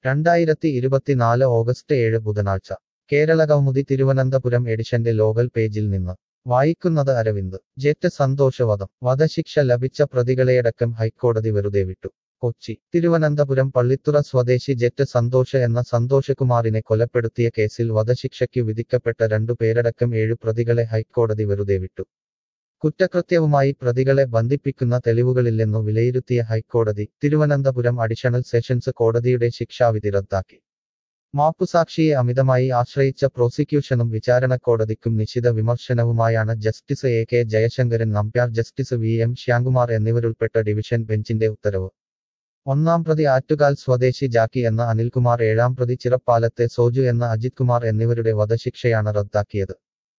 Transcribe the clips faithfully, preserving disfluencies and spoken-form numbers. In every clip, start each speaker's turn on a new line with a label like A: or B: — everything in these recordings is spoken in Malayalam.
A: രണ്ടായിരത്തി ഇരുപത്തിനാല് ഓഗസ്റ്റ് ഏഴ് ബുധനാഴ്ച കേരളകൗമുദി തിരുവനന്തപുരം എഡിഷന്റെ ലോകൽ പേജിൽ നിന്ന് വായിക്കുന്നത് അരവിന്ദ്. ജെറ്റ് സന്തോഷവധം. വധശിക്ഷ ലഭിച്ച പ്രതികളെയടക്കം ഹൈക്കോടതി വെറുതെ വിട്ടു. കൊച്ചി. തിരുവനന്തപുരം പള്ളിത്തുറ സ്വദേശി ജെറ്റ് സന്തോഷ് എന്ന സന്തോഷകുമാറിനെ കൊലപ്പെടുത്തിയ കേസിൽ വധശിക്ഷയ്ക്കു വിധിക്കപ്പെട്ട രണ്ടു പേരടക്കം ഏഴു പ്രതികളെ ഹൈക്കോടതി വെറുതെ വിട്ടു. കുറ്റകൃത്യവുമായി പ്രതികളെ ബന്ധിപ്പിക്കുന്ന തെളിവുകളില്ലെന്നു വിലയിരുത്തിയ ഹൈക്കോടതി തിരുവനന്തപുരം അഡീഷണൽ സെഷൻസ് കോടതിയുടെ ശിക്ഷാവിധി റദ്ദാക്കി. മാപ്പുസാക്ഷിയെ അമിതമായി ആശ്രയിച്ച പ്രോസിക്യൂഷനും വിചാരണക്കോടതിക്കും നിശിത വിമർശനവുമായാണ് justice A K Jayasankaran Nambiar, justice V M Shyamkumar എന്നിവരുൾപ്പെട്ട ഡിവിഷൻ ബെഞ്ചിന്റെ ഉത്തരവ്. ഒന്നാം പ്രതി ആറ്റുകാൽ സ്വദേശി ജാക്കി എന്ന അനിൽകുമാർ, ഏഴാം പ്രതി ചിറപ്പാലത്തെ സോജു എന്ന അജിത് കുമാർ എന്നിവരുടെ വധശിക്ഷയാണ് റദ്ദാക്കിയത്.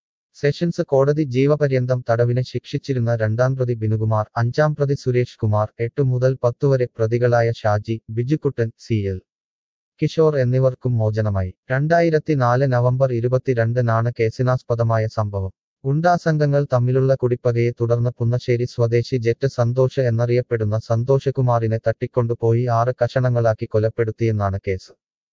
A: സെഷൻസ് കോടതി ജീവപര്യന്തം തടവിന് ശിക്ഷിച്ചിരുന്ന രണ്ടാം പ്രതി ബിനുകുമാർ, അഞ്ചാം പ്രതി സുരേഷ് കുമാർ, എട്ടു മുതൽ പത്തുവരെ പ്രതികളായ ഷാജി, ബിജുക്കുട്ടൻ, സി എൽ കിഷോർ എന്നിവർക്കും മോചനമായി. രണ്ടായിരത്തി നാല് നവംബർ ഇരുപത്തിരണ്ടിനാണ് കേസിനാസ്പദമായ സംഭവം. ഗുണ്ടാസംഘങ്ങൾ തമ്മിലുള്ള കുടിപ്പകയെ തുടർന്ന് പുന്നശ്ശേരി സ്വദേശി ജെറ്റ് സന്തോഷ് എന്നറിയപ്പെടുന്ന സന്തോഷകുമാറിനെ തട്ടിക്കൊണ്ടുപോയി ആറ് കഷണങ്ങളാക്കി കൊലപ്പെടുത്തിയെന്നാണ് കേസ്.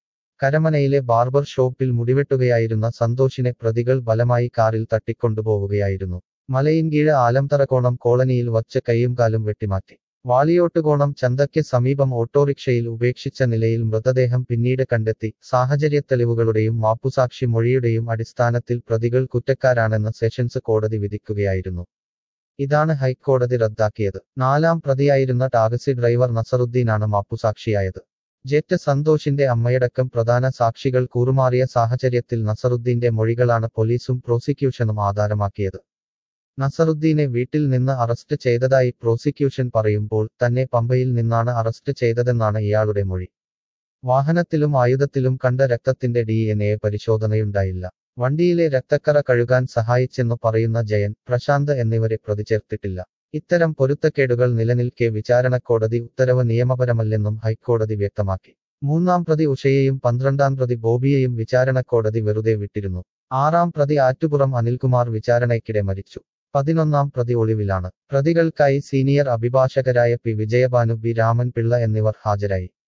A: കരമനയിലെ ബാർബർ ഷോപ്പിൽ മുടിവെട്ടുകയായിരുന്ന സന്തോഷിനെ പ്രതികൾ ബലമായി കാറിൽ തട്ടിക്കൊണ്ടുപോവുകയായിരുന്നു. മലയിൻകീഴ് ആലംതറക്കോണം കോളനിയിൽ വച്ച് കൈയും കാലും വെട്ടിമാറ്റി. വാളിയോട്ടുകോണം ചന്തയ്ക്ക് സമീപം ഓട്ടോറിക്ഷയിൽ ഉപേക്ഷിച്ച നിലയിൽ മൃതദേഹം പിന്നീട് കണ്ടെത്തി. സാഹചര്യത്തെളിവുകളുടെയും മാപ്പുസാക്ഷി മൊഴിയുടെയും അടിസ്ഥാനത്തിൽ പ്രതികൾ കുറ്റക്കാരാണെന്ന് സെഷൻസ് കോടതി വിധിക്കുകയായിരുന്നു. ഇതാണ് ഹൈക്കോടതി റദ്ദാക്കിയത്. നാലാം പ്രതിയായിരുന്ന ടാക്സി ഡ്രൈവർ നസറുദ്ദീനാണ് മാപ്പുസാക്ഷിയായത്. ജെറ്റ് സന്തോഷിന്റെ അമ്മയടക്കം പ്രധാന സാക്ഷികൾ കൂറുമാറിയ സാഹചര്യത്തിൽ നസറുദ്ദീന്റെ മൊഴികളാണ് പോലീസും പ്രോസിക്യൂഷനും ആധാരമാക്കിയത്. നസറുദ്ദീനെ വീട്ടിൽ നിന്ന് അറസ്റ്റ് ചെയ്തതായി പ്രോസിക്യൂഷൻ പറയുമ്പോൾ തന്നെ പമ്പയിൽ നിന്നാണ് അറസ്റ്റ് ചെയ്തതെന്നാണ് ഇയാളുടെ മൊഴി. വാഹനത്തിലും ആയുധത്തിലും കണ്ട രക്തത്തിന്റെ ഡി എൻ എ പരിശോധനയുണ്ടായില്ല. വണ്ടിയിലെ രക്തക്കറ കഴുകാൻ സഹായിച്ചെന്നു പറയുന്ന ജയൻ, പ്രശാന്ത് എന്നിവരെ പ്രതി ചേർത്തിട്ടില്ല. ഇത്തരം പൊരുത്തക്കേടുകൾ നിലനിൽക്കെ വിചാരണക്കോടതി ഉത്തരവ് നിയമപരമല്ലെന്നും ഹൈക്കോടതി വ്യക്തമാക്കി. മൂന്നാം പ്രതി ഉഷയെയും പന്ത്രണ്ടാം പ്രതി ബോബിയെയും വിചാരണക്കോടതി വെറുതെ വിട്ടിരുന്നു. ആറാം പ്രതി ആറ്റുപുറം അനിൽകുമാർ വിചാരണയ്ക്കിടെ മരിച്ചു. പതിനൊന്നാം പ്രതി ഒളിവിലാണ്. പ്രതികൾക്കായി സീനിയർ അഭിഭാഷകരായ പി വിജയഭാനു, ബി രാമൻ പിള്ള എന്നിവർ ഹാജരായി.